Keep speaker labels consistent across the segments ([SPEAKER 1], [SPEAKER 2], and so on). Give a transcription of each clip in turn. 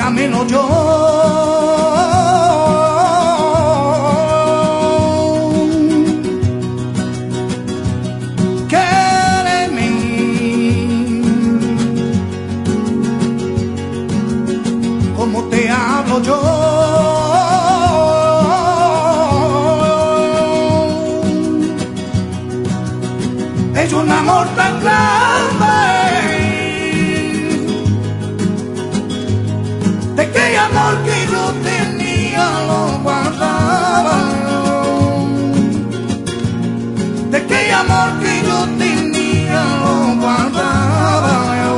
[SPEAKER 1] camino yo. Quéreme, como te hablo yo. Es un amor tan grande, de aquel amor que yo tenía lo guardaba, de aquel amor que yo tenía lo guardaba.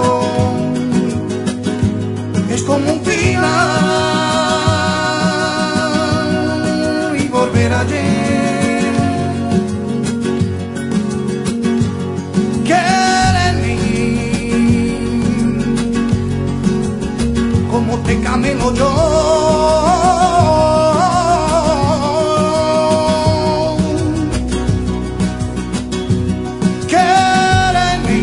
[SPEAKER 1] Es como un final y volver ayer. Como te camino yo. Quéreme,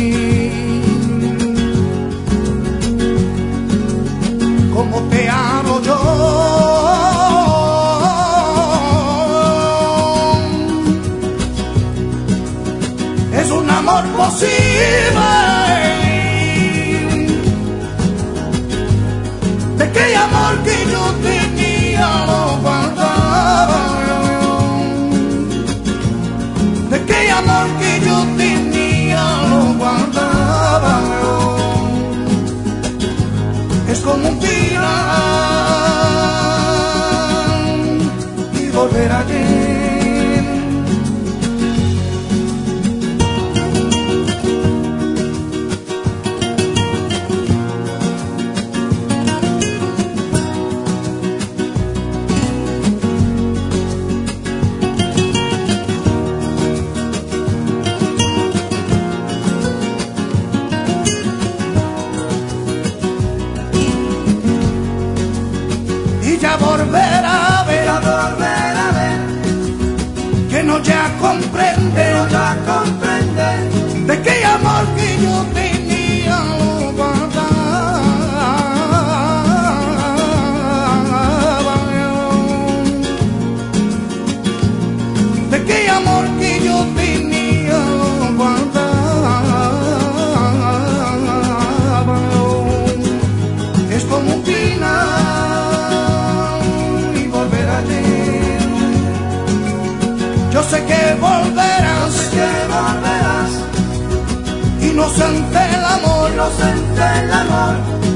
[SPEAKER 1] como te hablo yo. Es un amor posible, de aquel amor que yo tenía lo guardaba, de aquel amor que yo tenía lo guardaba. Es como un final y volver ayer. Ya volver a ver, que no ya comprende, de aquel amor que yo tenía lo guardaba, de aquel amor que yo tenía lo guardaba. Es como un final yo sé que volverás, inocente el amor,